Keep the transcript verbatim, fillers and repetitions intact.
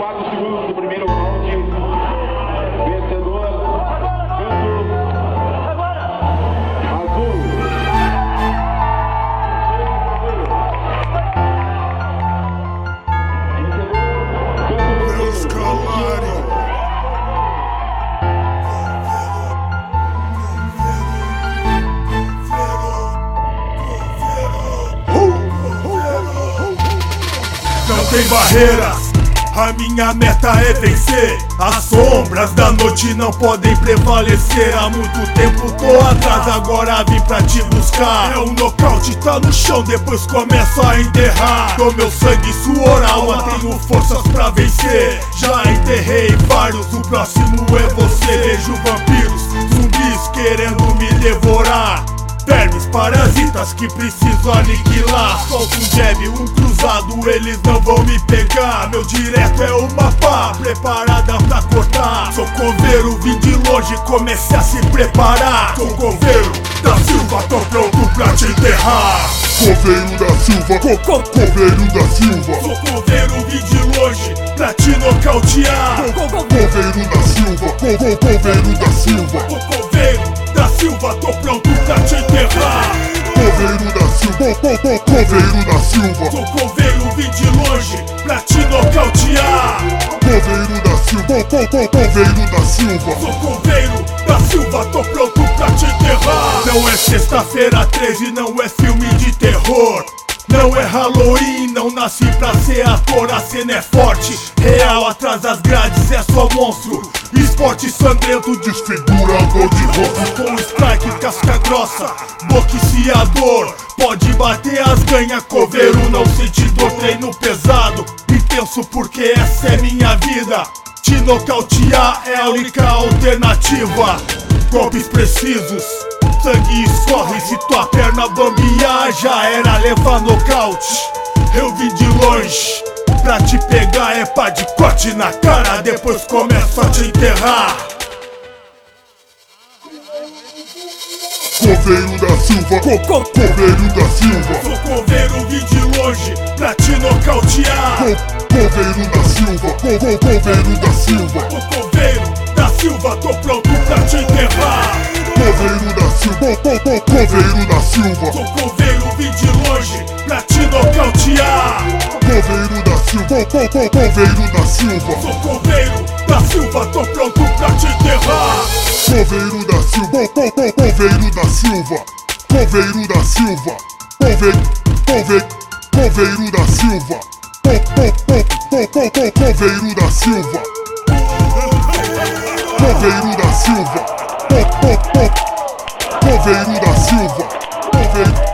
quatro segundos do primeiro round. Vencedor, canto azul. Meus Calário. Não tem barreiras, a minha meta é vencer. As sombras da noite não podem prevalecer. Há muito tempo tô atrás, agora vim pra te buscar. É um nocaute, tá no chão, depois começo a enterrar. Dou meu sangue e suor, alma, tenho forças pra vencer. Já enterrei vários, o próximo é você. Vejo vampiros, zumbis querendo me devorar. Vermes, parasitas que preciso aniquilar. Solto um jab, um cruzado, eles não vão me pegar. Meu direto é uma pá, preparada pra cortar. Sou coveiro, vim de longe, comecei a se preparar. Sou coveiro da Silva, tô pronto pra te enterrar. Coveiro da Silva, co co coveiro da Silva. Sou coveiro, vim de longe pra te nocautear. Co co coveiro da Silva, co co coveiro da Silva. Sou coveiro da Silva, tô pronto pra te enterrar. Coveiro da Silva, co co coveiro da Silva. Sou coveiro, vim de longe pra te nocautear. Coveiro da Silva, co co coveiro da Silva. Sou coveiro da Silva, tô pronto pra te enterrar. Não é sexta-feira treze, não é filme de terror. Não é Halloween, não nasci pra ser ator. A cena é forte, real atrás das grades, é só monstro. Esporte sangrento, desfigurador de rosto. com strike, casca grossa, boxeador. Pode bater as ganha, coveiro não sente dor. Treino pesado, intenso porque essa é minha vida. Te nocautear é a única alternativa. Golpes precisos, sangue escorre, se tua perna bambear já era levar nocaute. Eu vim de longe, pra te pegar é pá de corte na cara, depois começo a te enterrar. Coveiro da Silva, co co coveiro da Silva. Sou coveiro, vim de longe pra te nocautear. Co coveiro da Silva, co co coveiro da Silva. Sou coveiro da Silva, tô pronto pra te enterrar. Coveiro da Silva, co co coveiro da Silva. Sou coveiro, vim de longe pra te nocautear. Coveiro da Silva, co co coveiro da Silva. Sou coveiro da Silva, tô pronto pra te enterrar. Coveiro da Silva, co co coveiro da Silva. Coveiro da Silva, coveiro, coveiro, coveiro da Silva. Co co co co co coveiro da Silva. Coveiro da Silva, co co co coveiro da Silva. Coveiro